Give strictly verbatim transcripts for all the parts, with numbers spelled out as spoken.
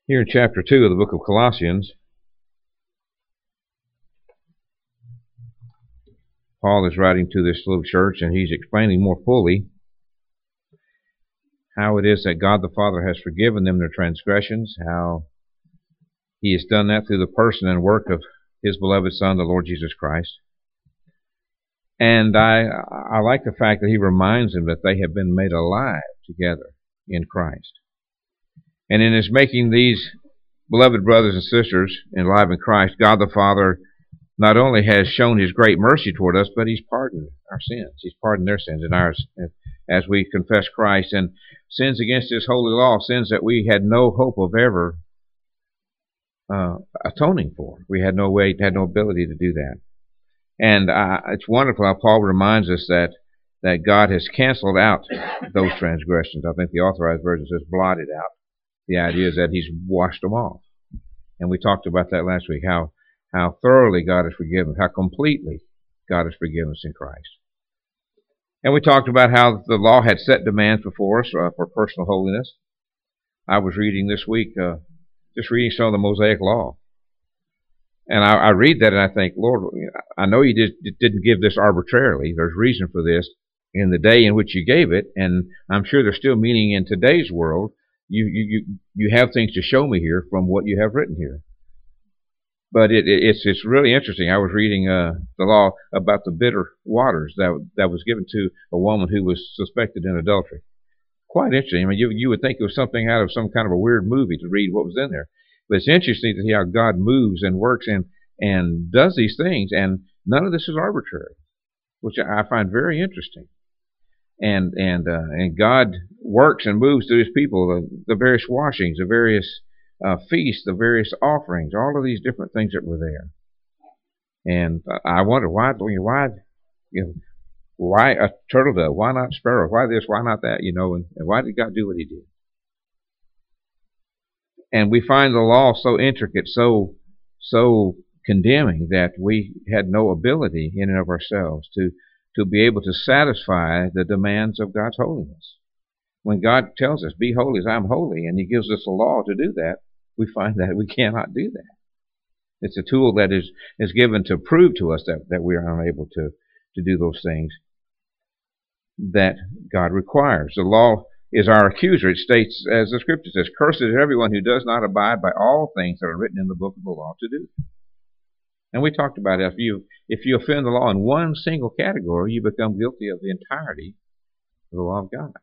Here in chapter two of the book of Colossians, Paul is writing to this little church, and he's explaining more fully how it is that God the Father has forgiven them their transgressions, how he has done that through the person and work of his beloved Son, the Lord Jesus Christ. And I, I like the fact that he reminds them that they have been made alive together in Christ. And in his making these beloved brothers and sisters alive in Christ, God the Father not only has shown his great mercy toward us, but he's pardoned our sins. He's pardoned their sins and ours as we confess Christ. And sins against his holy law, sins that we had no hope of ever uh, atoning for. We had no way, had no ability to do that. And uh, it's wonderful how Paul reminds us that that God has canceled out those transgressions. I think the Authorized Version says blotted out. The idea is that he's washed them off. And we talked about that last week, how how thoroughly God has forgiven, how completely God has forgiven us in Christ. And we talked about how the law had set demands before us uh, for personal holiness. I was reading this week, uh, just reading some of the Mosaic Law. And I, I read that and I think, Lord, I know you did, didn't give this arbitrarily. There's reason for this in the day in which you gave it, and I'm sure there's still meaning in today's world. You you you have things to show me here from what you have written here. But it, it it's it's really interesting. I was reading uh, the law about the bitter waters that that was given to a woman who was suspected in adultery. Quite interesting. I mean, you you would think it was something out of some kind of a weird movie to read what was in there. But it's interesting to see how God moves and works and and does these things, and none of this is arbitrary, which I find very interesting. And and uh, and God works and moves through his people, the, the various washings, the various uh, feasts, the various offerings, all of these different things that were there. And I wonder why, why, you know, why a turtle dove? Why not sparrows? Why this? Why not that? You know, and, and why did God do what he did? And we find the law so intricate, so so condemning that we had no ability in and of ourselves to to be able to satisfy the demands of God's holiness. When God tells us, be holy as I'm holy, and he gives us a law to do that, we find that we cannot do that. It's a tool that is, is given to prove to us that, that we are unable to, to do those things that God requires. The law is our accuser. It states, as the scripture says, cursed is everyone who does not abide by all things that are written in the book of the law to do. And we talked about it. If you if you offend the law in one single category, you become guilty of the entirety of the law of God.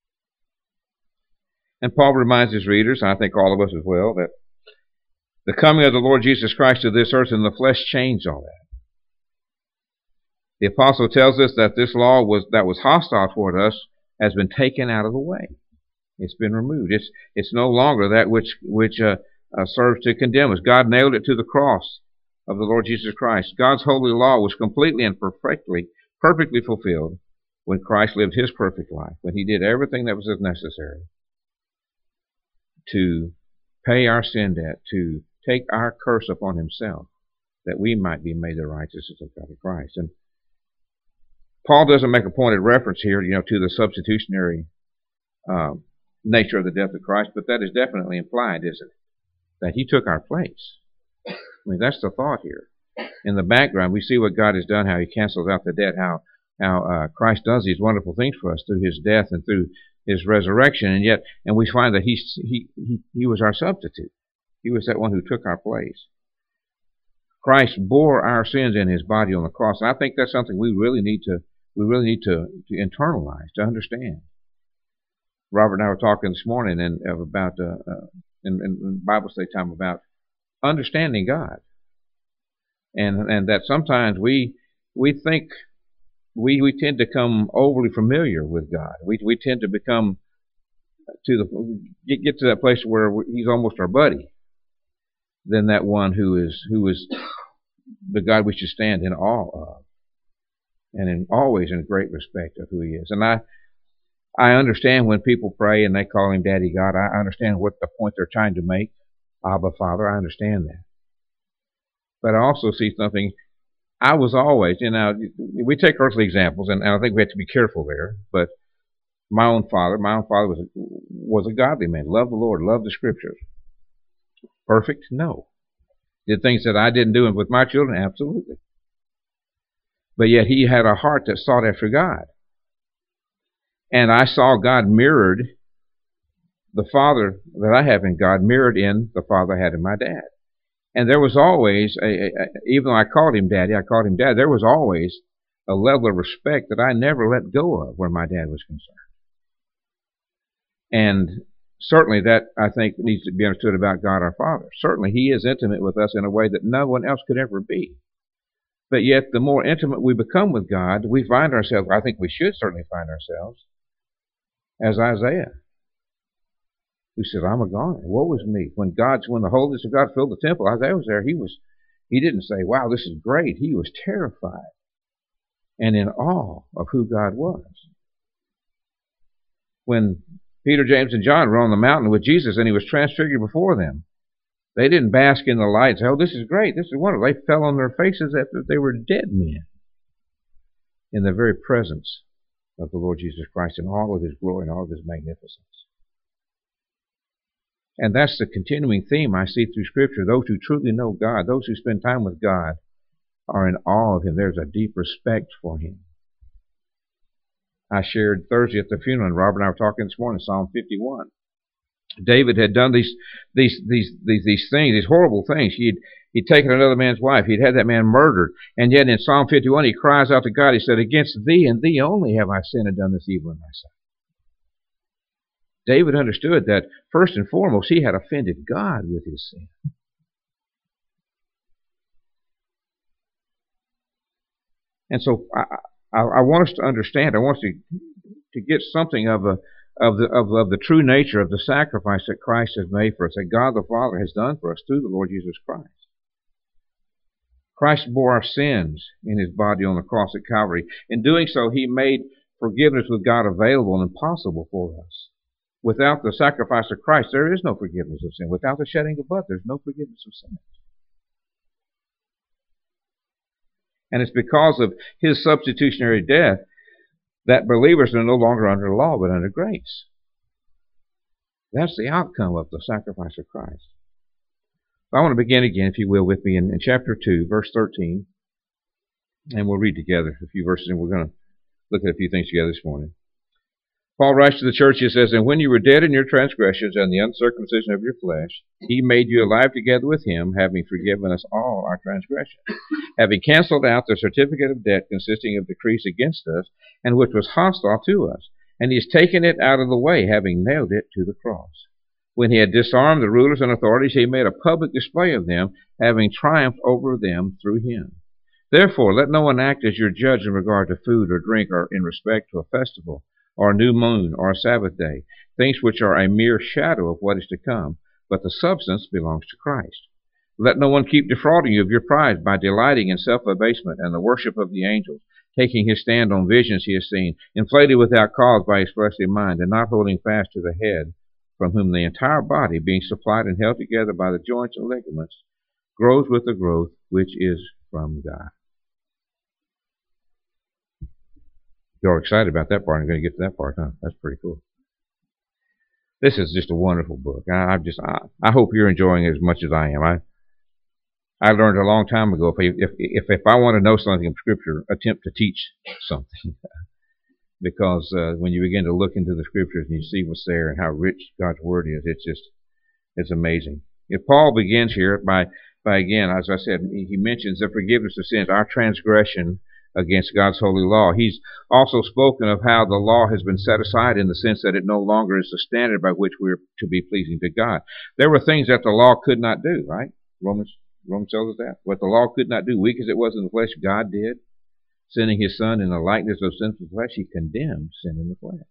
And Paul reminds his readers, and I think all of us as well, that the coming of the Lord Jesus Christ to this earth in the flesh changed all that. The apostle tells us that this law was that was hostile toward us has been taken out of the way. It's been removed. It's it's no longer that which which uh, uh, serves to condemn us. God nailed it to the cross of the Lord Jesus Christ. God's holy law was completely and perfectly, perfectly fulfilled when Christ lived his perfect life, when he did everything that was necessary to pay our sin debt, to take our curse upon himself, that we might be made the righteousness of God in Christ. And Paul doesn't make a pointed reference here, you know, to the substitutionary uh, nature of the death of Christ, but that is definitely implied, isn't it? That he took our place. I mean, that's the thought here. In the background, we see what God has done, how he cancels out the debt, how how uh, Christ does these wonderful things for us through his death and through his resurrection, and yet, and we find that he he he, he was our substitute. He was that one who took our place. Christ bore our sins in his body on the cross, and I think that's something we really need to we really need to, to internalize, to understand. Robert and I were talking this morning and about uh, uh, in, in Bible study time about understanding God, and and that sometimes we we think we we tend to become overly familiar with God. We we tend to become to the get, get to that place where he's almost our buddy, than that one who is who is the God we should stand in awe of, and in always in great respect of who he is. And I I understand when people pray and they call him Daddy God. I understand what the point they're trying to make. Abba, Father, I understand that. But I also see something. I was always, you know, we take earthly examples, and I think we have to be careful there. But my own father, my own father was a, was a godly man, loved the Lord, loved the Scriptures. Perfect? No. Did things that I didn't do with my children? Absolutely. But yet he had a heart that sought after God. And I saw God mirrored, the Father that I have in God mirrored in the Father I had in my dad. And there was always, a, a, a, even though I called him Daddy, I called him Dad, there was always a level of respect that I never let go of where my dad was concerned. And certainly that, I think, needs to be understood about God our Father. Certainly he is intimate with us in a way that no one else could ever be. But yet the more intimate we become with God, we find ourselves, I think we should certainly find ourselves, as Isaiah, who said, I'm a goner. Woe is me. When God's, when the holiness of God filled the temple, Isaiah was there. He was, he didn't say, wow, this is great. He was terrified and in awe of who God was. When Peter, James, and John were on the mountain with Jesus and he was transfigured before them, they didn't bask in the light and say, oh, this is great, this is wonderful. They fell on their faces after they were dead men in the very presence of the Lord Jesus Christ in all of his glory and all of his magnificence. And that's the continuing theme I see through Scripture. Those who truly know God, those who spend time with God, are in awe of him. There's a deep respect for him. I shared Thursday at the funeral, and Robert and I were talking this morning, Psalm fifty-one. David had done these these these these, these things, these horrible things. He'd he'd taken another man's wife. He'd had that man murdered. And yet in Psalm fifty-one, he cries out to God. He said, against thee and thee only have I sinned and done this evil in thy sight. David understood that, first and foremost, he had offended God with his sin. And so I, I, I want us to understand, I want us to, to get something of, a, of, the, of, of the true nature of the sacrifice that Christ has made for us, that God the Father has done for us through the Lord Jesus Christ. Christ bore our sins in his body on the cross at Calvary. In doing so, he made forgiveness with God available and possible for us. Without the sacrifice of Christ, there is no forgiveness of sin. Without the shedding of blood, there's no forgiveness of sin. And it's because of his substitutionary death that believers are no longer under law, but under grace. That's the outcome of the sacrifice of Christ. So I want to begin again, if you will, with me in, in chapter two, verse thirteen. And we'll read together a few verses, and we're going to look at a few things together this morning. Paul writes to the church, he says, and when you were dead in your transgressions and the uncircumcision of your flesh, he made you alive together with him, having forgiven us all our transgressions, having canceled out the certificate of debt consisting of decrees against us, and which was hostile to us. And he has taken it out of the way, having nailed it to the cross. When he had disarmed the rulers and authorities, he made a public display of them, having triumphed over them through him. Therefore, let no one act as your judge in regard to food or drink, or in respect to a festival, or a new moon, or a Sabbath day, things which are a mere shadow of what is to come, but the substance belongs to Christ. Let no one keep defrauding you of your prize by delighting in self-abasement and the worship of the angels, taking his stand on visions he has seen, inflated without cause by his fleshly mind, and not holding fast to the head, from whom the entire body, being supplied and held together by the joints and ligaments, grows with the growth which is from God. You're excited about that part. I'm going to get to that part, huh? That's pretty cool. This is just a wonderful book. I, I just, I, I hope you're enjoying it as much as I am. I, I learned a long time ago, if, if, if, if I want to know something in Scripture, attempt to teach something. Because uh, when you begin to look into the Scriptures and you see what's there and how rich God's Word is, it's just, it's amazing. If Paul begins here by, by again, as I said, he mentions the forgiveness of sins, our transgression against God's holy law. He's also spoken of how the law has been set aside in the sense that it no longer is the standard by which we're to be pleasing to God. There were things that the law could not do, right? Romans, Romans tells us that. What the law could not do, weak as it was in the flesh, God did. Sending his Son in the likeness of sinful flesh, he condemned sin in the flesh.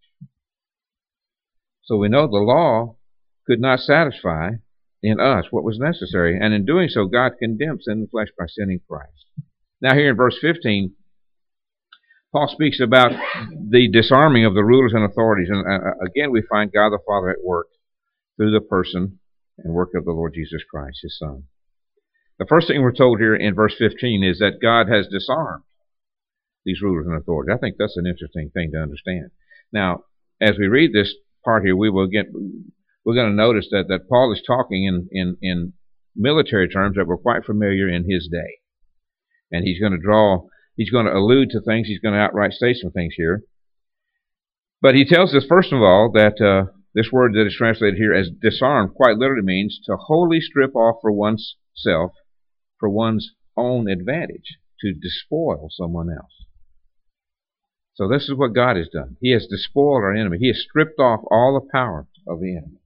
So we know the law could not satisfy in us what was necessary. And in doing so, God condemned sin in the flesh by sending Christ. Now here in verse fifteen, Paul speaks about the disarming of the rulers and authorities. And uh, again, we find God the Father at work through the person and work of the Lord Jesus Christ, his Son. The first thing we're told here in verse fifteen is that God has disarmed these rulers and authorities. I think that's an interesting thing to understand. Now, as we read this part here, we will get, we're going to notice that, that Paul is talking in, in, in military terms that were quite familiar in his day. And he's going to draw, he's going to allude to things, he's going to outright state some things here. But he tells us, first of all, that uh, this word that is translated here as disarmed quite literally means to wholly strip off for one's self, for one's own advantage, to despoil someone else. So this is what God has done. He has despoiled our enemy. He has stripped off all the power of the enemy.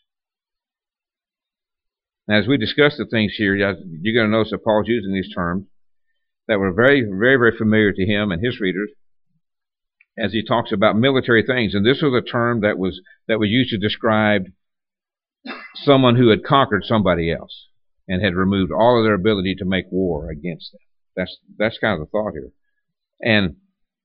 Now, as we discuss the things here, you're going to notice that Paul's using these terms that were very, very, very familiar to him and his readers as he talks about military things. And this was a term that was that was used to describe someone who had conquered somebody else and had removed all of their ability to make war against them. That's that's kind of the thought here. And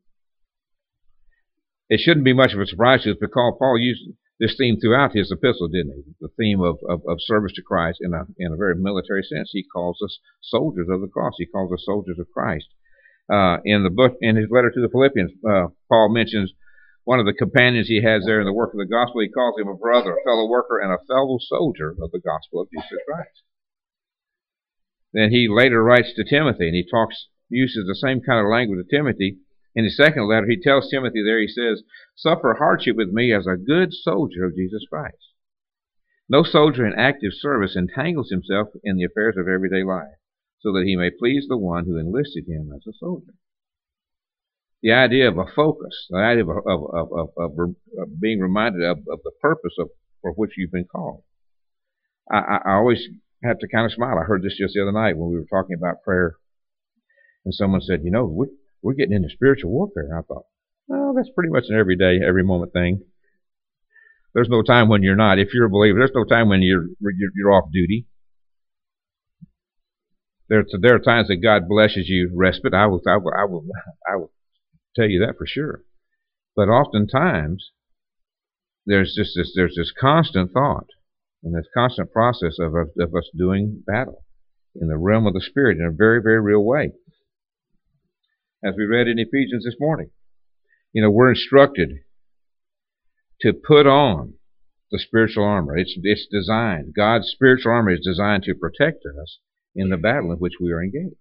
it shouldn't be much of a surprise to us because Paul used this theme throughout his epistle, didn't he? The theme of, of, of service to Christ in a in a very military sense. He calls us soldiers of the cross. He calls us soldiers of Christ. Uh, in the book, in his letter to the Philippians, uh, Paul mentions one of the companions he has there in the work of the gospel. He calls him a brother, a fellow worker, and a fellow soldier of the gospel of Jesus Christ. Then he later writes to Timothy, and he talks, uses the same kind of language to Timothy. In his second letter, he tells Timothy there, he says, "Suffer hardship with me as a good soldier of Jesus Christ." No soldier in active service entangles himself in the affairs of everyday life, so that he may please the one who enlisted him as a soldier. The idea of a focus, the idea of, of, of, of, of, of being reminded of, of the purpose of for which you've been called. I, I, I always have to kind of smile. I heard this just the other night when we were talking about prayer, and someone said, you know, we're, we're getting into spiritual warfare. And I thought, well, that's pretty much an everyday, every moment thing. There's no time when you're not. If you're a believer, there's no time when you're you're, you're off duty. There, there are times that God blesses you respite. I will, I will, I will, I will tell you that for sure. But oftentimes, there's just this, there's this constant thought and this constant process of, of, of us doing battle in the realm of the Spirit in a very, very real way. As we read in Ephesians this morning, you know, we're instructed to put on the spiritual armor. It's, it's designed, God's spiritual armor is designed to protect us in the battle in which we are engaged.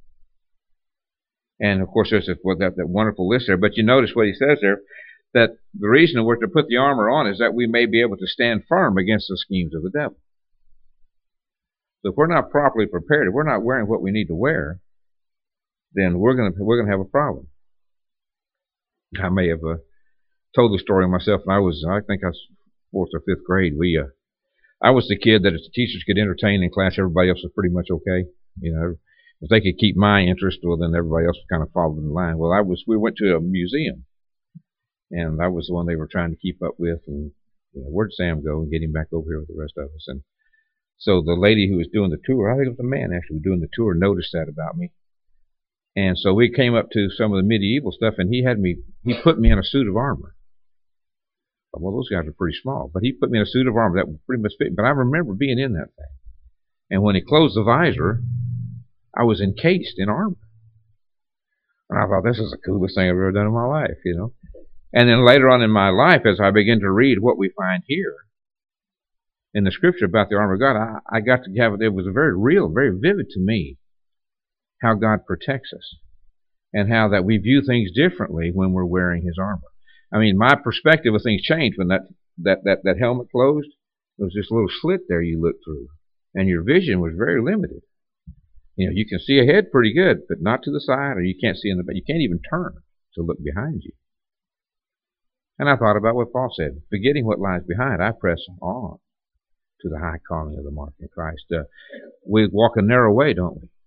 And of course, there's a, well, that, that wonderful list there. But you notice what he says there, that the reason we're to put the armor on is that we may be able to stand firm against the schemes of the devil. So if we're not properly prepared, if we're not wearing what we need to wear, then we're going to we're going to have a problem. I may have uh, told the story myself when I was, I think I was fourth or fifth grade. We, uh, I was the kid that if the teachers could entertain in class, everybody else was pretty much okay. You know, if they could keep my interest, well, then everybody else kind of followed in line. Well, I was, we went to a museum, and I was the one they were trying to keep up with. And you know, where'd Sam go and get him back over here with the rest of us? And so the lady who was doing the tour, I think it was a man actually doing the tour, noticed that about me. And so we came up to some of the medieval stuff, and he had me, he put me in a suit of armor. Well, those guys are pretty small, but he put me in a suit of armor that would pretty much fit. But I remember being in that thing. And when he closed the visor, I was encased in armor. And I thought, this is the coolest thing I've ever done in my life, you know. And then later on in my life, as I began to read what we find here in the scripture about the armor of God, I, I got to have, it was very real, very vivid to me, how God protects us and how that we view things differently when we're wearing his armor. I mean, my perspective of things changed when that, that, that, that helmet closed. There was this little slit there you looked through, and your vision was very limited. You know, you can see ahead pretty good, but not to the side, or you can't see in the back. You can't even turn to look behind you. And I thought about what Paul said, forgetting what lies behind, I press on to the high calling of the mark in Christ. Uh, we walk a narrow way, don't we?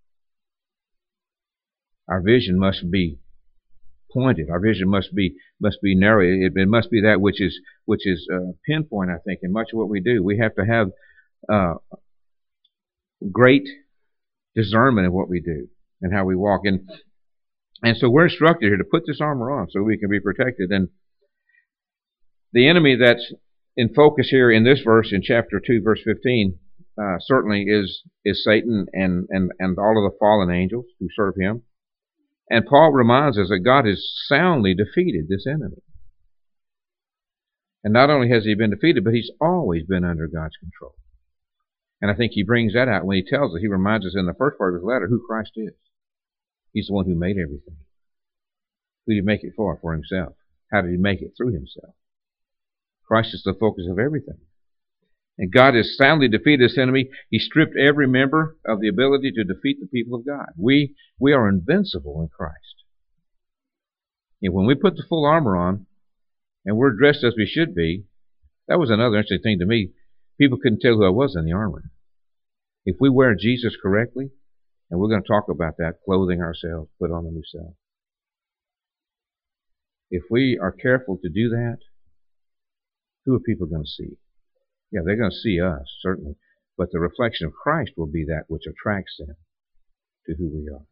Our vision must be pointed. Our vision must be must be narrow. It, it must be that which is which is uh, pinpoint. I think in much of what we do, we have to have uh, great discernment of what we do and how we walk. And and so we're instructed here to put this armor on so we can be protected. And the enemy that's in focus here in this verse, in chapter two, verse fifteen, uh, certainly is is Satan and and and all of the fallen angels who serve him. And Paul reminds us that God has soundly defeated this enemy. And not only has he been defeated, but he's always been under God's control. And I think he brings that out when he tells us, he reminds us in the first part of his letter who Christ is. He's the one who made everything. Who did he make it for? For himself. How did he make it? Through himself. Christ is the focus of everything. And God has soundly defeated this enemy. He stripped every member of the ability to defeat the people of God. We, we are invincible in Christ. And when we put the full armor on, and we're dressed as we should be, that was another interesting thing to me. People couldn't tell who I was in the armor. If we wear Jesus correctly, and we're going to talk about that, clothing ourselves, put on the new self. If we are careful to do that, who are people going to see? Yeah, they're going to see us, certainly. But the reflection of Christ will be that which attracts them to who we are.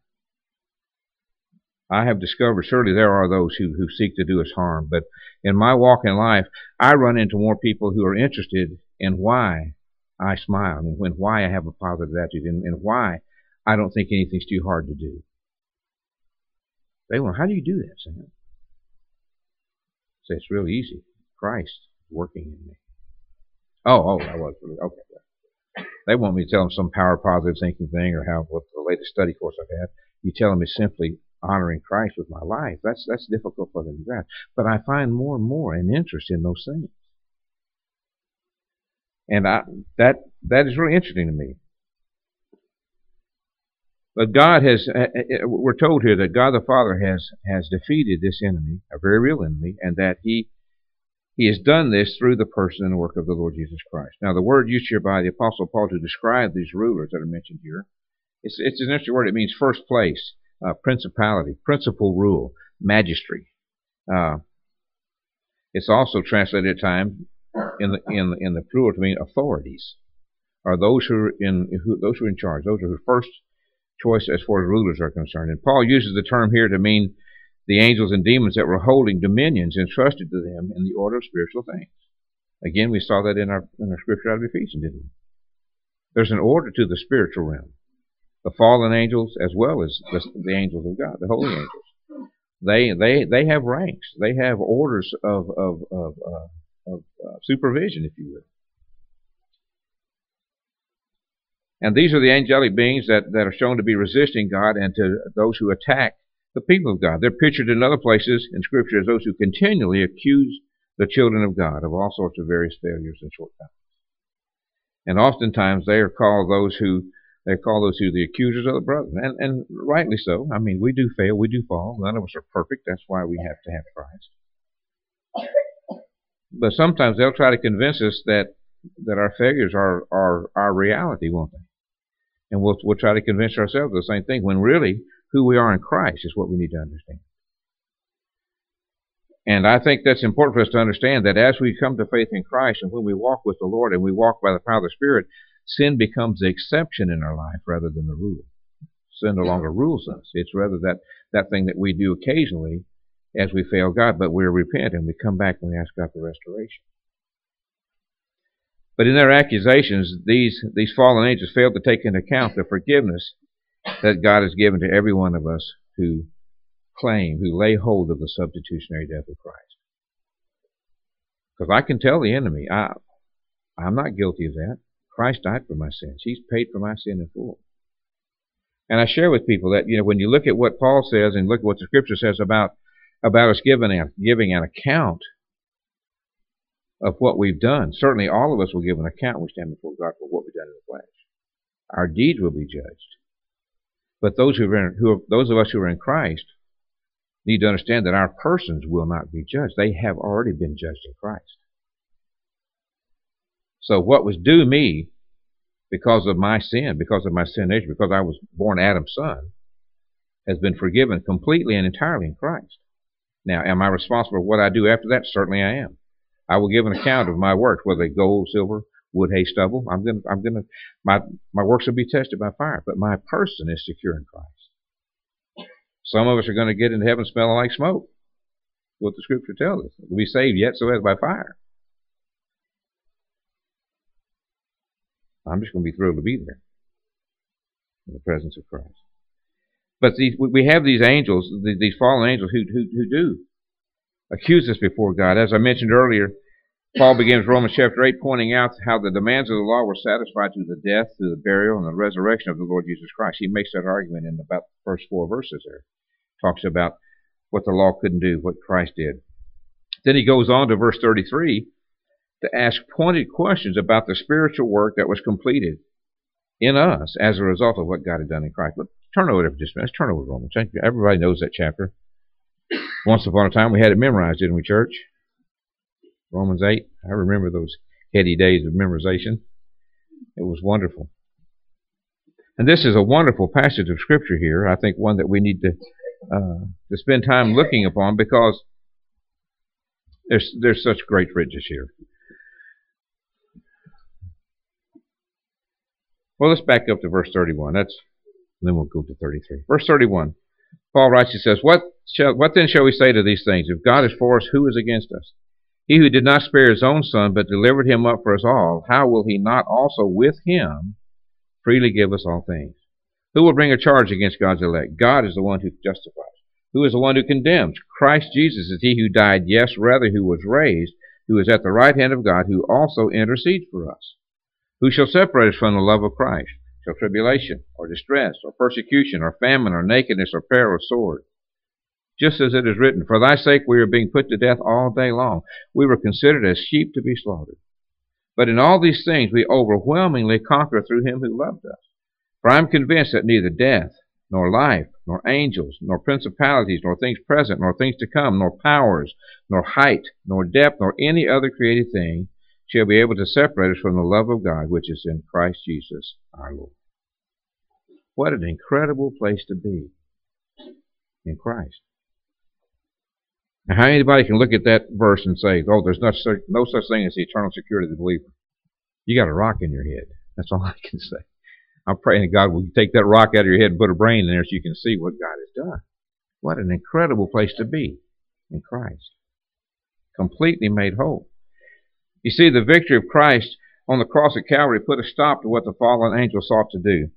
I have discovered, surely there are those who, who seek to do us harm, but in my walk in life, I run into more people who are interested in why I smile, and when, why I have a positive attitude, and, and why I don't think anything's too hard to do. They want, how do you do that, Sam? Say, it's really easy. Christ working in me. Oh, oh, that was really, okay. They want me to tell them some power positive thinking thing or how, what the latest study course I've had. You tell them it's simply honoring Christ with my life. That's, that's difficult for them to grasp. But I find more and more an interest in those things. And I, that, that is really interesting to me. But God has, we're told here that God the Father has, has defeated this enemy, a very real enemy, and that He, He has done this through the person and work of the Lord Jesus Christ. Now, the word used here by the Apostle Paul to describe these rulers that are mentioned here, it's, it's an interesting word. It means first place, uh, principality, principal rule, magistry. Uh, it's also translated at times in the in the, in the plural to mean authorities, or those who are in who, those who are in charge, those are who first choice as far as rulers are concerned. And Paul uses the term here to mean the angels and demons that were holding dominions entrusted to them in the order of spiritual things. Again, we saw that in our in our scripture out of Ephesians, didn't we? There's an order to the spiritual realm. The fallen angels as well as the, the angels of God, the holy angels. They they they have ranks. They have orders of of of, uh, of uh, supervision, if you will. And these are the angelic beings that, that are shown to be resisting God and to those who attack the people of God. They're pictured in other places in Scripture as those who continually accuse the children of God of all sorts of various failures and shortcomings. And oftentimes they are called those who they call those who the accusers of the brethren, and, and rightly so. I mean, we do fail, we do fall. None of us are perfect. That's why we have to have Christ. But sometimes they'll try to convince us that that our failures are are our reality, won't they? And we'll we'll try to convince ourselves of the same thing, when really who we are in Christ is what we need to understand. And I think that's important for us to understand that as we come to faith in Christ and when we walk with the Lord and we walk by the power of the Spirit, sin becomes the exception in our life rather than the rule. Sin no longer rules us. It's rather that, that thing that we do occasionally as we fail God, but we repent and we come back and we ask God for restoration. But in their accusations, these, these fallen angels failed to take into account the forgiveness that God has given to every one of us who claim, who lay hold of the substitutionary death of Christ. Because I can tell the enemy, I, I'm not guilty of that. Christ died for my sins. He's paid for my sin in full. And I share with people that, you know, when you look at what Paul says and look at what the Scripture says about, about us giving, a, giving an account of what we've done, certainly all of us will give an account when we stand before God for what we've done in the flesh. Our deeds will be judged. But those who are, in, who are those of us who are in Christ need to understand that our persons will not be judged. They have already been judged in Christ. So what was due me because of my sin, because of my sin nature, because I was born Adam's son, has been forgiven completely and entirely in Christ. Now, am I responsible for what I do after that? Certainly I am. I will give an account of my works, whether they gold, silver, wood, hay, stubble. I'm going to, I'm going to, my, my works will be tested by fire, but my person is secure in Christ. Some of us are going to get into heaven smelling like smoke. What the Scripture tells us. We'll be saved yet so as by fire. I'm just going to be thrilled to be there in the presence of Christ. But these, we have these angels, these fallen angels who, who, who do accuse us before God. As I mentioned earlier, Paul begins Romans chapter eight pointing out how the demands of the law were satisfied through the death, through the burial, and the resurrection of the Lord Jesus Christ. He makes that argument in about the first four verses there. Talks about what the law couldn't do, what Christ did. Then he goes on to verse thirty-three to ask pointed questions about the spiritual work that was completed in us as a result of what God had done in Christ. Let's turn over for just a minute. Let's turn over to Romans. Everybody knows that chapter. Once upon a time we had it memorized, didn't we, church? Romans eight. I remember those heady days of memorization. It was wonderful. And this is a wonderful passage of Scripture here. I think one that we need to uh, to spend time looking upon, because there's there's such great riches here. Well, let's back up to verse thirty-one. That's then we'll go to thirty-three. Verse thirty-one. Paul writes, he says, "What shall what then shall we say to these things? If God is for us, who is against us? He who did not spare his own son, but delivered him up for us all, how will he not also with him freely give us all things? Who will bring a charge against God's elect? God is the one who justifies. Who is the one who condemns? Christ Jesus is he who died, yes, rather who was raised, who is at the right hand of God, who also intercedes for us. Who shall separate us from the love of Christ? Shall tribulation, or distress, or persecution, or famine, or nakedness, or peril, or sword? Just as it is written, for thy sake we are being put to death all day long. We were considered as sheep to be slaughtered. But in all these things we overwhelmingly conquer through him who loved us. For I am convinced that neither death, nor life, nor angels, nor principalities, nor things present, nor things to come, nor powers, nor height, nor depth, nor any other created thing shall be able to separate us from the love of God, which is in Christ Jesus our Lord." What an incredible place to be in Christ. Now, how anybody can look at that verse and say, oh, there's no such, no such thing as the eternal security of the believer? You got a rock in your head. That's all I can say. I'm praying that God will take that rock out of your head and put a brain in there so you can see what God has done. What an incredible place to be in Christ. Completely made whole. You see, the victory of Christ on the cross at Calvary put a stop to what the fallen angels sought to do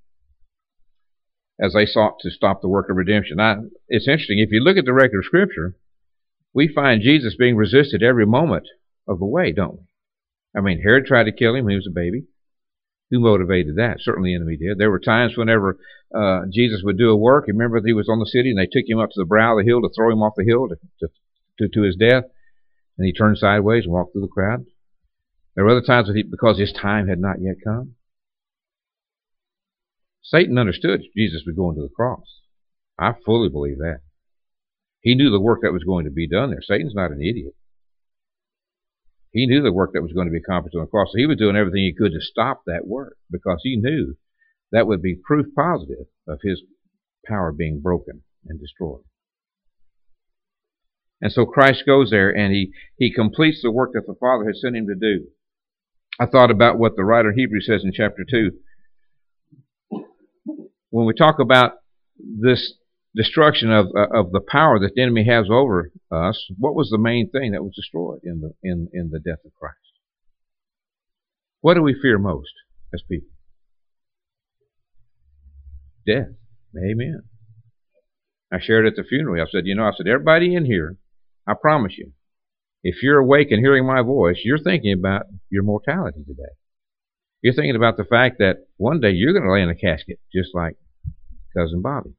as they sought to stop the work of redemption. Now, it's interesting. If you look at the record of Scripture, we find Jesus being resisted every moment of the way, don't we? I mean, Herod tried to kill him when he was a baby. Who motivated that? Certainly the enemy did. There were times whenever uh, Jesus would do a work. Remember that he was on the city and they took him up to the brow of the hill to throw him off the hill to, to, to, to his death. And he turned sideways and walked through the crowd. There were other times that he, because his time had not yet come. Satan understood Jesus was going to the cross. I fully believe that. He knew the work that was going to be done there. Satan's not an idiot. He knew the work that was going to be accomplished on the cross. So he was doing everything he could to stop that work, because he knew that would be proof positive of his power being broken and destroyed. And so Christ goes there and he, he completes the work that the Father had sent him to do. I thought about what the writer of Hebrews says in chapter two. When we talk about this destruction of uh, of the power that the enemy has over us, what was the main thing that was destroyed in the in, in the death of Christ? What do we fear most as people? Death. Amen. I shared at the funeral. I said, you know, I said, everybody in here, I promise you, if you're awake and hearing my voice, you're thinking about your mortality today. You're thinking about the fact that one day you're going to lay in a casket, just like Cousin Bobby.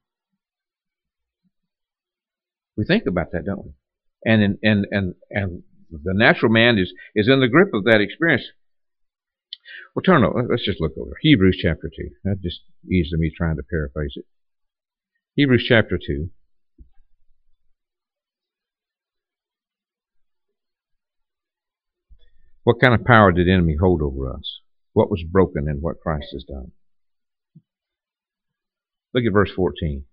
We think about that, don't we? And in, and and and the natural man is is in the grip of that experience. Well, turn over. Let's just look over Hebrews chapter two. That just easy me trying to paraphrase it. Hebrews chapter two. What kind of power did the enemy hold over us? What was broken in what Christ has done? Look at verse fourteen.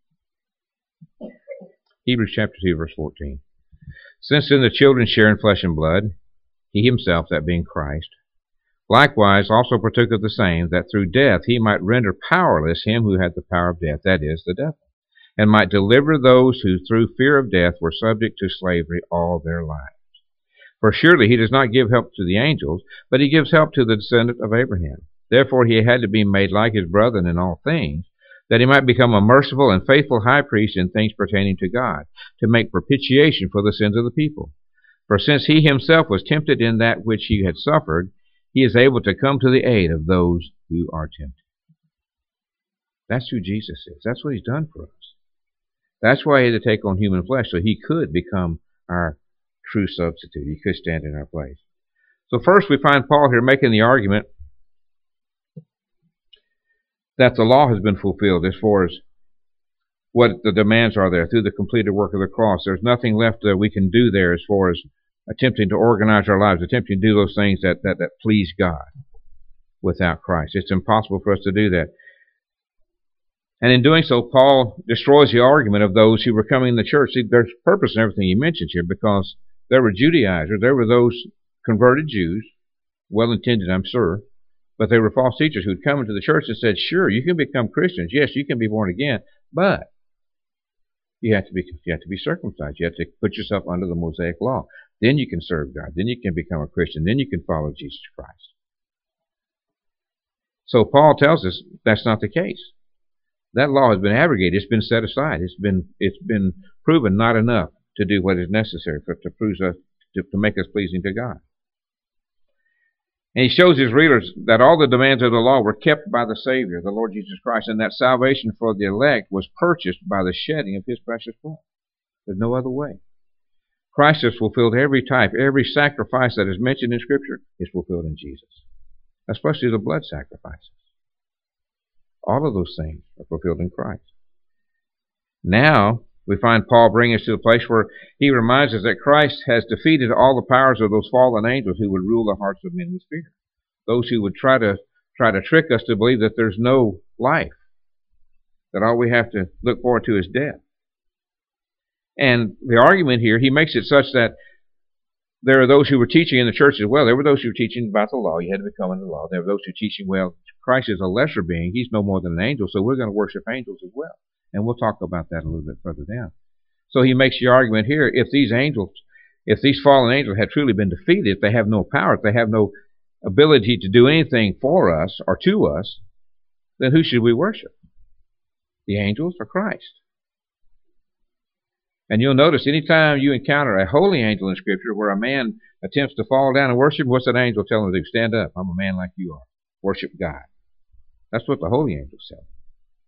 Hebrews chapter two, verse fourteen. Since then the children share in flesh and blood, he himself, that being Christ, likewise also partook of the same, that through death he might render powerless him who had the power of death, that is, the devil, and might deliver those who through fear of death were subject to slavery all their lives. For surely he does not give help to the angels, but he gives help to the descendant of Abraham. Therefore he had to be made like his brethren in all things, that he might become a merciful and faithful high priest in things pertaining to God, to make propitiation for the sins of the people. For since he himself was tempted in that which he had suffered, he is able to come to the aid of those who are tempted. That's who Jesus is. That's what he's done for us. That's why he had to take on human flesh, so he could become our true substitute. He could stand in our place. So first we find Paul here making the argument that the law has been fulfilled as far as what the demands are there through the completed work of the cross. There's nothing left that we can do there as far as attempting to organize our lives, attempting to do those things that, that, that please God without Christ. It's impossible for us to do that. And in doing so, Paul destroys the argument of those who were coming in the church. See, there's purpose in everything he mentions here, because there were Judaizers, there were those converted Jews, well-intended, I'm sure, but they were false teachers who would come into the church and said, sure, you can become Christians. Yes, you can be born again, but you have to be you have to be circumcised. You have to put yourself under the Mosaic law. Then you can serve God. Then you can become a Christian. Then you can follow Jesus Christ. So Paul tells us that's not the case. That law has been abrogated. It's been set aside. It's been it's been proven not enough to do what is necessary for to prove us to, to make us pleasing to God. And he shows his readers that all the demands of the law were kept by the Savior, the Lord Jesus Christ, and that salvation for the elect was purchased by the shedding of his precious blood. There's no other way. Christ has fulfilled every type, every sacrifice that is mentioned in Scripture is fulfilled in Jesus, especially the blood sacrifices. All of those things are fulfilled in Christ. Now, we find Paul bringing us to the place where he reminds us that Christ has defeated all the powers of those fallen angels who would rule the hearts of men with fear. Those who would try to try to trick us to believe that there's no life, that all we have to look forward to is death. And the argument here, he makes it such that there are those who were teaching in the church as well. There were those who were teaching about the law. You had to become under the law. There were those who were teaching, well, Christ is a lesser being. He's no more than an angel, so we're going to worship angels as well. And we'll talk about that a little bit further down. So he makes the argument here, if these angels, if these fallen angels had truly been defeated, if they have no power, if they have no ability to do anything for us or to us, then who should we worship? The angels or Christ? And you'll notice anytime you encounter a holy angel in Scripture where a man attempts to fall down and worship, what's that angel telling him to do? Stand up. I'm a man like you are. Worship God. That's what the holy angels tell him.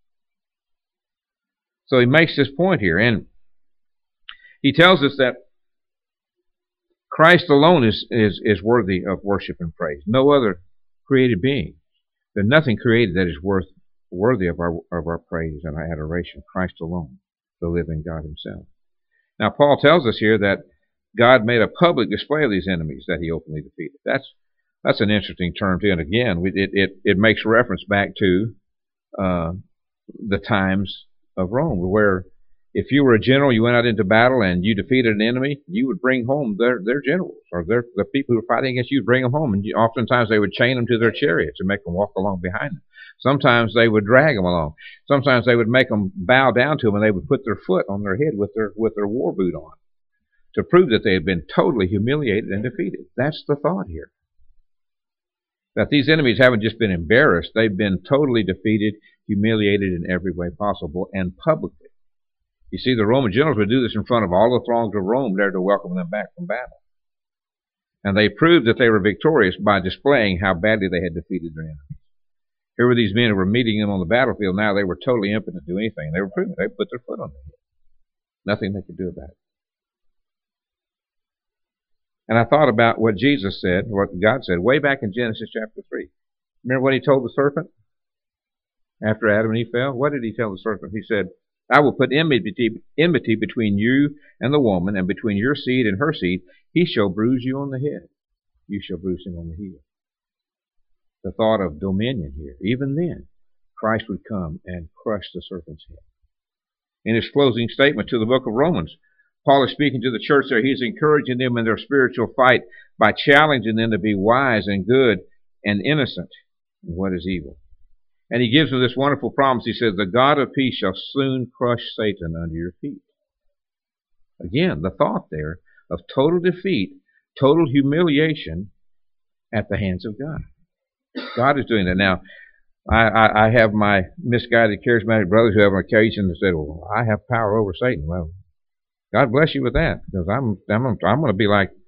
So he makes this point here, and he tells us that Christ alone is, is, is worthy of worship and praise. No other created being. There's nothing created that is worth worthy of our of our praise and our adoration. Christ alone, the living God himself. Now Paul tells us here that God made a public display of these enemies that he openly defeated. That's that's an interesting term too. And again, it it, it makes reference back to uh, the times of Rome, where if you were a general, you went out into battle and you defeated an enemy, you would bring home their, their generals, or their, the people who were fighting against you, bring them home. And you, oftentimes they would chain them to their chariots and make them walk along behind them. Sometimes they would drag them along. Sometimes they would make them bow down to them, and they would put their foot on their head with their, with their war boot on to prove that they had been totally humiliated and defeated. That's the thought here. That these enemies haven't just been embarrassed, they've been totally defeated, humiliated in every way possible, and publicly. You see, the Roman generals would do this in front of all the throngs of Rome there to welcome them back from battle. And they proved that they were victorious by displaying how badly they had defeated their enemies. Here were these men who were meeting them on the battlefield. Now they were totally impotent to do anything. They were proving they put their foot on their head. Nothing they could do about it. And I thought about what Jesus said, what God said, way back in Genesis chapter three. Remember what he told the serpent after Adam and Eve fell? What did he tell the serpent? He said, I will put enmity, enmity between you and the woman, and between your seed and her seed. He shall bruise you on the head. You shall bruise him on the heel. The thought of dominion here. Even then, Christ would come and crush the serpent's head. In his closing statement to the book of Romans, Paul is speaking to the church there. He's encouraging them in their spiritual fight by challenging them to be wise and good and innocent in what is evil. And he gives them this wonderful promise. He says, the God of peace shall soon crush Satan under your feet. Again, the thought there of total defeat, total humiliation at the hands of God. God is doing that. Now, I, I, I have my misguided charismatic brothers who have on occasion said, well, I have power over Satan. Well, God bless you with that, because I'm I'm I'm going to be like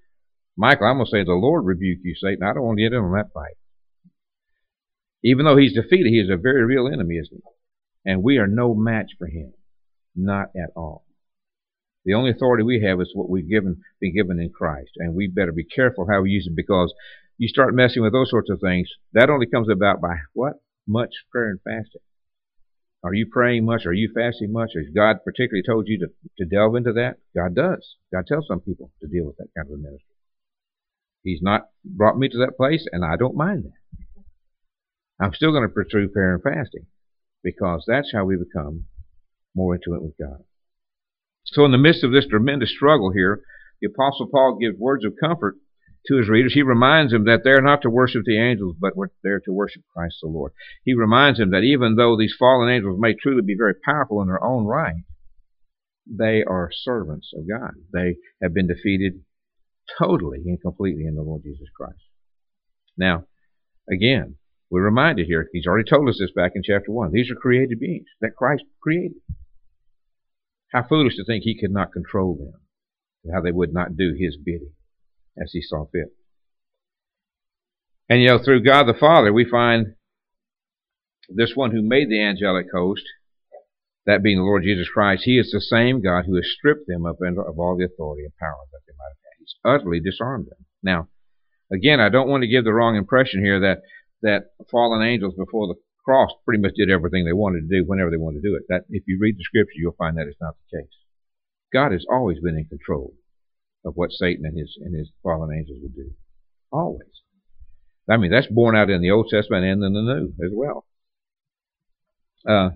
Michael, I'm going to say, the Lord rebuke you, Satan. I don't want to get in on that fight. Even though he's defeated, he is a very real enemy, isn't he? And we are no match for him. Not at all. The only authority we have is what we've given, been given in Christ. And we better be careful how we use it, because you start messing with those sorts of things, that only comes about by what? Much prayer and fasting. Are you praying much? Are you fasting much? Has God particularly told you to, to delve into that? God does. God tells some people to deal with that kind of a ministry. He's not brought me to that place, and I don't mind that. I'm still going to pursue prayer and fasting, because that's how we become more intimate with God. So in the midst of this tremendous struggle here, the Apostle Paul gives words of comfort to his readers. He reminds them that they're not to worship the angels, but they're to worship Christ the Lord. He reminds them that even though these fallen angels may truly be very powerful in their own right, they are servants of God. They have been defeated totally and completely in the Lord Jesus Christ. Now, again, we're reminded here, he's already told us this back in chapter one. These are created beings that Christ created. How foolish to think he could not control them, how they would not do his bidding as he saw fit. And you know, through God the Father, we find this one who made the angelic host, that being the Lord Jesus Christ. He is the same God who has stripped them of, of all the authority and power that they might have had. He's utterly disarmed them. Now, again, I don't want to give the wrong impression here that that fallen angels before the cross pretty much did everything they wanted to do whenever they wanted to do it. That if you read the Scripture, you'll find that is not the case. God has always been in control of what Satan and his and his fallen angels would do. Always. I mean, that's borne out in the Old Testament and in the New as well. Uh,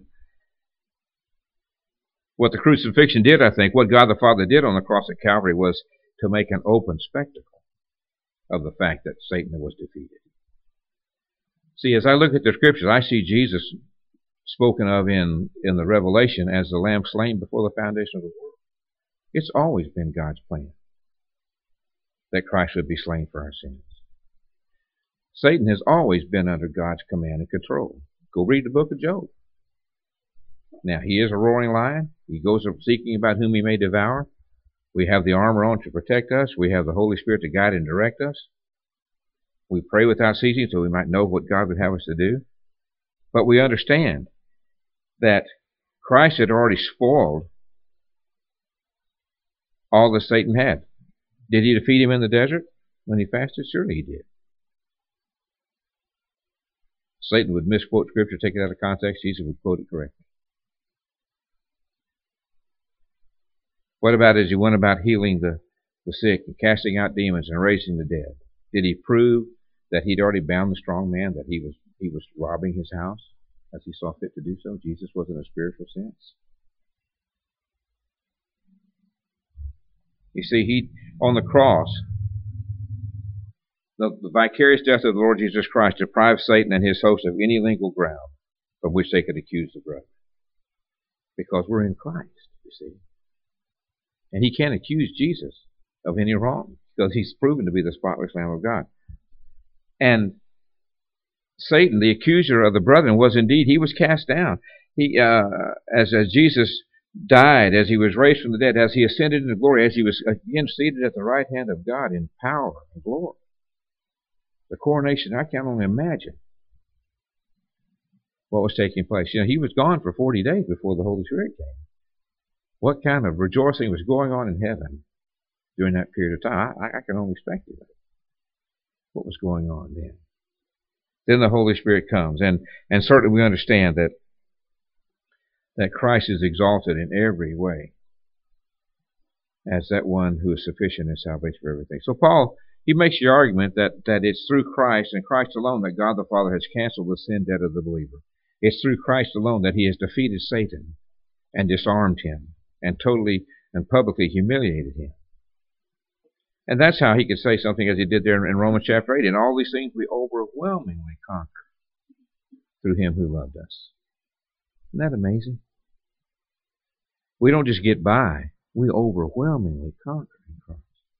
what the crucifixion did, I think, what God the Father did on the cross at Calvary was to make an open spectacle of the fact that Satan was defeated. See, as I look at the Scriptures, I see Jesus spoken of in, in the Revelation as the Lamb slain before the foundation of the world. It's always been God's plan that Christ would be slain for our sins. Satan has always been under God's command and control. Go read the book of Job. Now, he is a roaring lion. He goes seeking about whom he may devour. We have the armor on to protect us. We have the Holy Spirit to guide and direct us. We pray without ceasing so we might know what God would have us to do. But we understand that Christ had already spoiled all that Satan had. Did he defeat him in the desert when he fasted? Surely he did. Satan would misquote Scripture, take it out of context. Jesus would quote it correctly. What about as he went about healing the, the sick and casting out demons and raising the dead? Did he prove that he'd already bound the strong man, that he was he was robbing his house as he saw fit to do so? Jesus was in a spiritual sense. You see, he on the cross, the, the vicarious death of the Lord Jesus Christ deprived Satan and his host of any legal ground from which they could accuse the brother. Because we're in Christ, you see. And he can't accuse Jesus of any wrong, because he's proven to be the spotless Lamb of God. And Satan, the accuser of the brethren, was indeed, he was cast down. He, uh, as, as Jesus died, as he was raised from the dead, as he ascended into glory, as he was again seated at the right hand of God in power and glory. The coronation, I can only imagine what was taking place. You know, he was gone for forty days before the Holy Spirit came. What kind of rejoicing was going on in heaven during that period of time? I, I can only speculate what was going on then. Then the Holy Spirit comes, and, and certainly we understand that that Christ is exalted in every way as that one who is sufficient in salvation for everything. So Paul, he makes the argument that, that it's through Christ and Christ alone that God the Father has canceled the sin debt of the believer. It's through Christ alone that he has defeated Satan and disarmed him and totally and publicly humiliated him. And that's how he could say something as he did there in Romans chapter eight. In all these things we overwhelmingly conquer through him who loved us. Isn't that amazing? We don't just get by. We overwhelmingly conquer in Christ.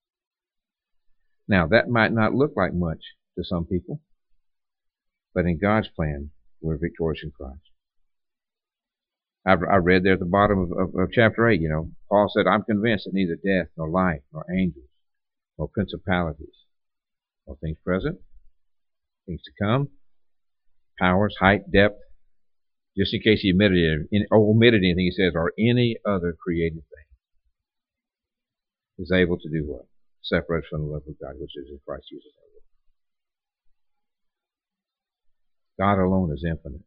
Now, that might not look like much to some people, but in God's plan, we're victorious in Christ. I've, I read there at the bottom of, of, of chapter eight, you know, Paul said, I'm convinced that neither death, nor life, nor angels, or principalities, or things present, things to come, powers, height, depth, just in case he omitted, omitted anything, he says, or any other created thing, is able to do what? Separate us from the love of God, which is in Christ Jesus our Lord. God alone is infinite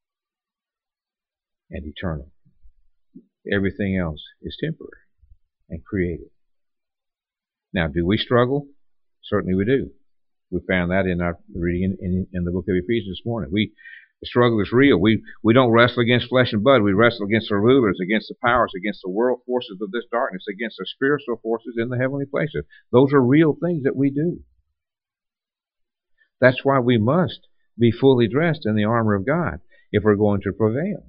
and eternal. Everything else is temporary and created. Now, do we struggle? Certainly we do. We found that in our reading in, in, in the book of Ephesians this morning. We The struggle is real. We we don't wrestle against flesh and blood. We wrestle against the rulers, against the powers, against the world forces of this darkness, against the spiritual forces in the heavenly places. Those are real things that we do. That's why we must be fully dressed in the armor of God if we're going to prevail.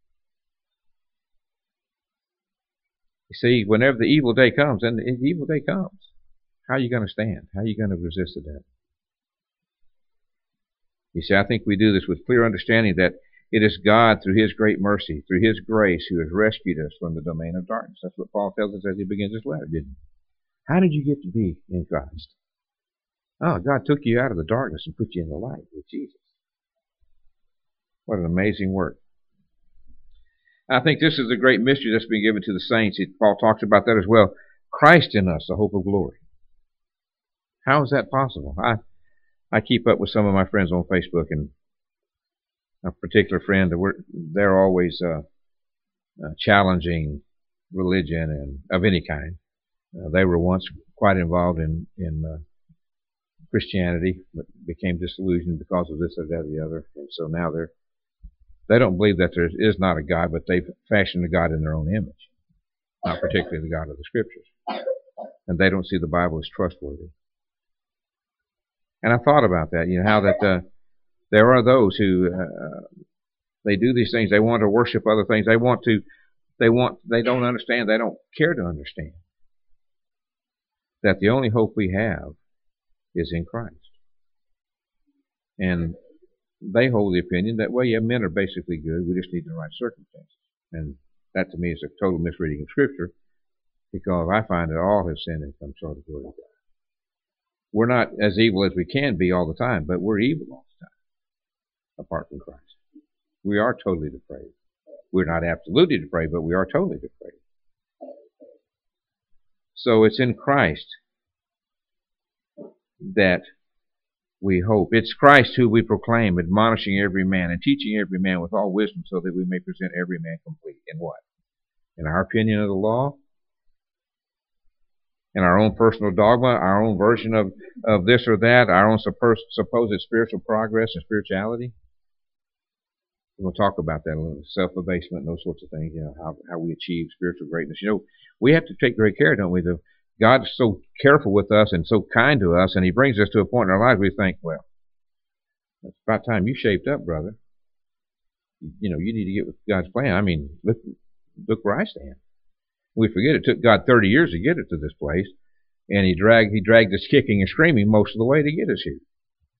You see, whenever the evil day comes, and the evil day comes, how are you going to stand? How are you going to resist the devil? You see, I think we do this with clear understanding that it is God, through His great mercy, through His grace, who has rescued us from the domain of darkness. That's what Paul tells us as he begins his letter, didn't he? How did you get to be in Christ? Oh, God took you out of the darkness and put you in the light with Jesus. What an amazing work. I think this is a great mystery that's been given to the saints. Paul talks about that as well. Christ in us, the hope of glory. How is that possible? I I keep up with some of my friends on Facebook, and a particular friend, they're always uh, uh, challenging religion and of any kind. Uh, they were once quite involved in in uh, Christianity, but became disillusioned because of this or that or the other, and so now they're they don't believe that there is not a God, but they've fashioned a God in their own image, not particularly the God of the Scriptures, and they don't see the Bible as trustworthy. And I thought about that, you know, how that uh, there are those who uh, they do these things. They want to worship other things. They want to, they want, they don't understand. They don't care to understand that the only hope we have is in Christ. And they hold the opinion that, well, yeah, men are basically good. We just need the right circumstances. And that to me is a total misreading of Scripture, because I find that all have sinned and come short of the glory of God. We're not as evil as we can be all the time, but we're evil all the time, apart from Christ. We are totally depraved. We're not absolutely depraved, but we are totally depraved. So it's in Christ that we hope. It's Christ who we proclaim, admonishing every man and teaching every man with all wisdom, so that we may present every man complete. In what? In our opinion of the law? In our own personal dogma, our own version of, of this or that, our own supposed spiritual progress and spirituality? We'll talk about that a little. Self-abasement and those sorts of things, you know, how, how we achieve spiritual greatness. You know, we have to take great care, don't we? The, God's so careful with us and so kind to us, and He brings us to a point in our lives we think, well, it's about time you shaped up, brother. You know, you need to get with God's plan. I mean, look, look where I stand. We forget it took God thirty years to get it to this place, and He dragged He dragged us kicking and screaming most of the way to get us here.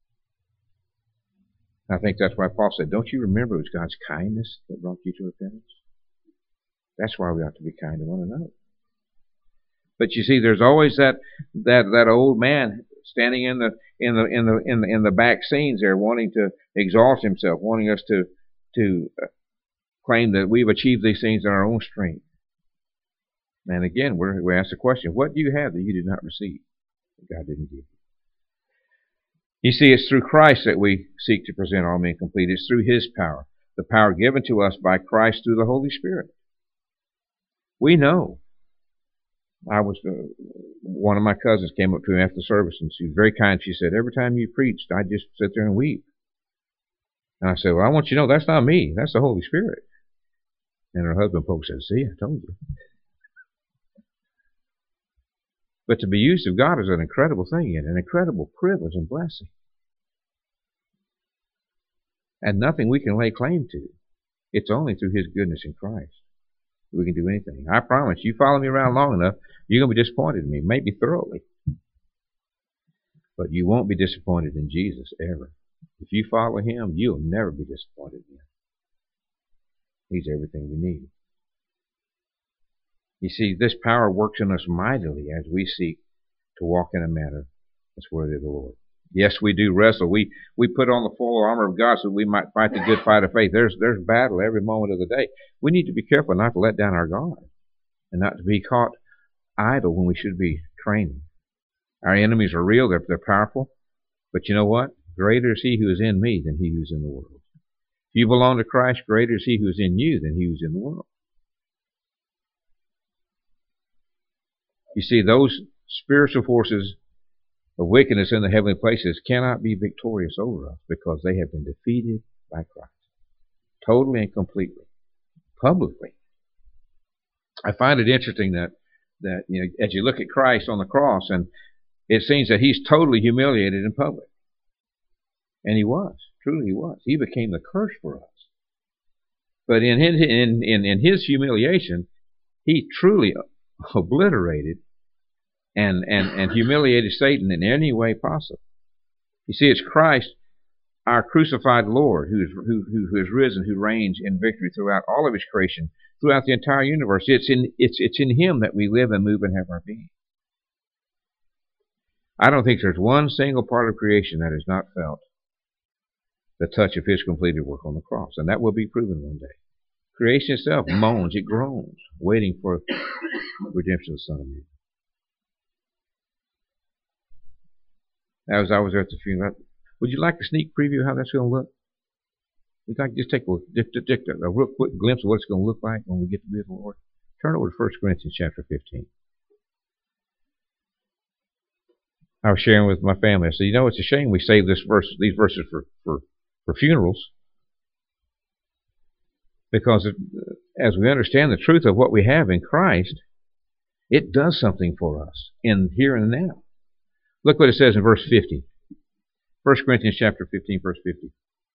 I think that's why Paul said, don't you remember it was God's kindness that brought you to repentance? That's why we ought to be kind to one another. But you see, there's always that that that old man standing in the in the in the in the in the back scenes there, wanting to exalt himself, wanting us to to claim that we've achieved these things in our own strength. And again, we're, we ask the question, what do you have that you did not receive, that God didn't give you? You see, it's through Christ that we seek to present all men complete. It's through His power, the power given to us by Christ through the Holy Spirit. We know. I was, uh, one of my cousins came up to me after the service, and she was very kind. She said, every time you preached, I'd just sit there and weep. And I said, well, I want you to know that's not me. That's the Holy Spirit. And her husband spoke said, see, I told you. But to be used of God is an incredible thing, and an incredible privilege and blessing. And nothing we can lay claim to. It's only through His goodness in Christ we can do anything. I promise, you follow me around long enough, you're going to be disappointed in me, maybe thoroughly. But you won't be disappointed in Jesus ever. If you follow Him, you'll never be disappointed in Him. He's everything we need. You see, this power works in us mightily as we seek to walk in a manner that's worthy of the Lord. Yes, we do wrestle. We we put on the full armor of God so we might fight the good fight of faith. There's there's battle every moment of the day. We need to be careful not to let down our guard and not to be caught idle when we should be training. Our enemies are real. They're, they're powerful. But you know what? Greater is he who is in me than he who is in the world. If you belong to Christ, greater is he who is in you than he who is in the world. You see, those spiritual forces of wickedness in the heavenly places cannot be victorious over us because they have been defeated by Christ. Totally and completely. Publicly. I find it interesting that, that you know, as you look at Christ on the cross, and it seems that he's totally humiliated in public. And he was. Truly he was. He became the curse for us. But in his, in, in, in his humiliation, he truly obliterated and, and, and humiliated Satan in any way possible. You see, it's Christ, our crucified Lord, who is, who, who, who has risen, who reigns in victory throughout all of his creation, throughout the entire universe. It's in, it's, it's in him that we live and move and have our being. I don't think there's one single part of creation that has not felt the touch of his completed work on the cross, and that will be proven one day. Creation itself moans, it groans, waiting for redemption of the Son of Man. As I was there at the funeral, would you like a sneak preview of how that's going to look? Would you like to just take a, just, just a, a real quick glimpse of what it's going to look like when we get to be with the Lord? Turn over to First Corinthians chapter fifteen. I was sharing with my family. I said, you know, it's a shame we save this verse, these verses for, for, for funerals. Because it, as we understand the truth of what we have in Christ, it does something for us in here and now. Look what it says in verse fifty. First Corinthians chapter fifteen, verse fifty.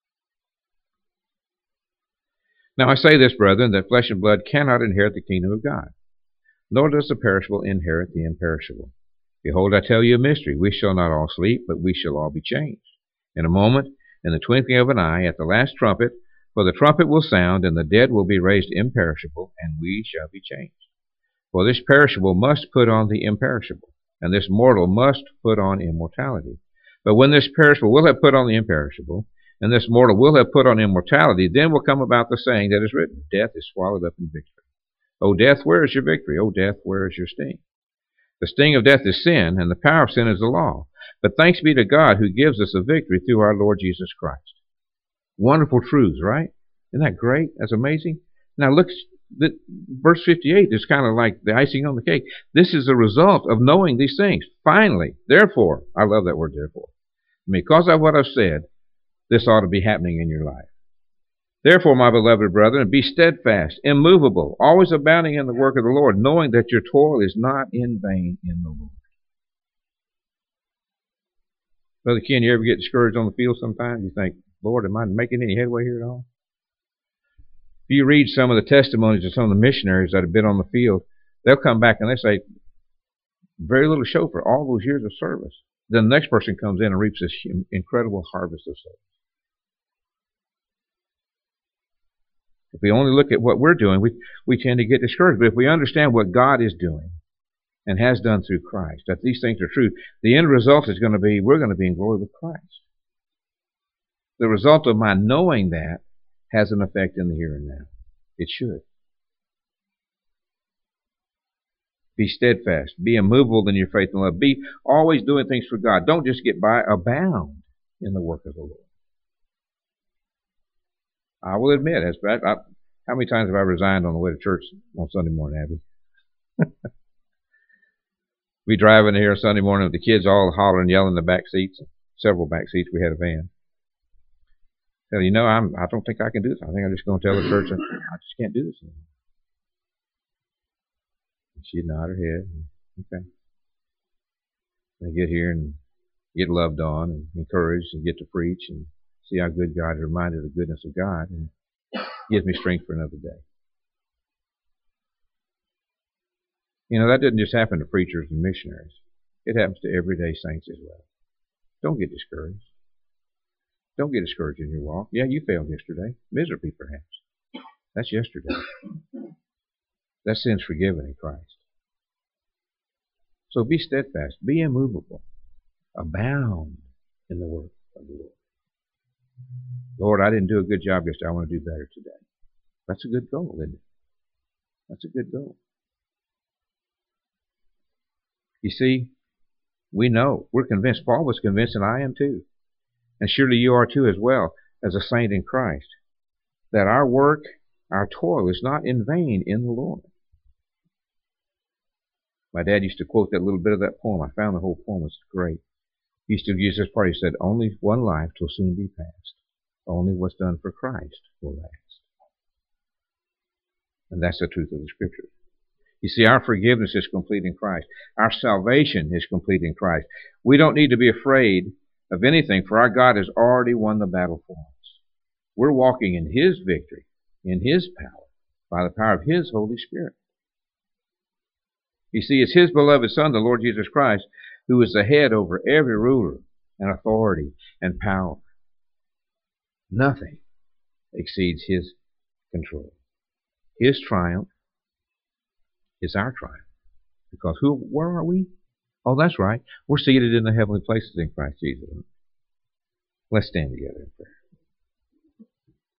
Now I say this, brethren, that flesh and blood cannot inherit the kingdom of God, nor does the perishable inherit the imperishable. Behold, I tell you a mystery. We shall not all sleep, but we shall all be changed. In a moment, in the twinkling of an eye, at the last trumpet, for the trumpet will sound, and the dead will be raised imperishable, and we shall be changed. For this perishable must put on the imperishable, and this mortal must put on immortality. But when this perishable will have put on the imperishable, and this mortal will have put on immortality, then will come about the saying that is written, death is swallowed up in victory. O death, where is your victory? O death, where is your sting? The sting of death is sin, and the power of sin is the law. But thanks be to God who gives us a victory through our Lord Jesus Christ. Wonderful truths, right? Isn't that great? That's amazing. Now look, the, verse fifty-eight is kind of like the icing on the cake. This is the result of knowing these things. Finally, therefore, I love that word therefore. Because of what I've said, this ought to be happening in your life. Therefore, my beloved brethren, be steadfast, immovable, always abounding in the work of the Lord, knowing that your toil is not in vain in the Lord. Brother Ken, you ever get discouraged on the field sometimes? You think, Lord, am I making any headway here at all? If you read some of the testimonies of some of the missionaries that have been on the field, they'll come back and they say, very little show for all those years of service. Then the next person comes in and reaps this incredible harvest of souls. If we only look at what we're doing, we, we tend to get discouraged. But if we understand what God is doing and has done through Christ, that these things are true, the end result is going to be, we're going to be in glory with Christ. The result of my knowing that has an effect in the here and now. It should. Be steadfast. Be immovable in your faith and love. Be always doing things for God. Don't just get by. Abound in the work of the Lord. I will admit, as I, I, how many times have I resigned on the way to church on Sunday morning, Abby? We drive in here Sunday morning with the kids all hollering, yelling in the back seats. Several back seats. We had a van. So, you know, I'm, I don't think I can do this. I think I'm just going to tell the church, I just can't do this anymore. And she'd nod her head. Okay. They get here and get loved on and encouraged and get to preach and see how good God is, reminded of the goodness of God, and gives me strength for another day. You know, that doesn't just happen to preachers and missionaries. It happens to everyday saints as well. Don't get discouraged. Don't get discouraged in your walk. Yeah, you failed yesterday. Miserably, perhaps. That's yesterday. That sin's forgiven in Christ. So be steadfast, be immovable, abound in the work of the Lord. Lord, I didn't do a good job yesterday. I want to do better today. That's a good goal, isn't it? That's a good goal. You see, we know, we're convinced, Paul was convinced, and I am too, and surely you are too as well, as a saint in Christ, that our work, our toil is not in vain in the Lord. My dad used to quote that little bit of that poem. I found the whole poem was great. He used to use this part. He said, only one life will soon be past. Only what's done for Christ will last. And that's the truth of the Scripture. You see, our forgiveness is complete in Christ. Our salvation is complete in Christ. We don't need to be afraid of anything, for our God has already won the battle for us. We're walking in His victory, in His power, by the power of His Holy Spirit. You see, it's His beloved Son, the Lord Jesus Christ, who is the head over every ruler and authority and power. Nothing exceeds His control. His triumph is our triumph. Because who? Where are we? Oh, that's right. We're seated in the heavenly places in Christ Jesus. Let's stand together in prayer.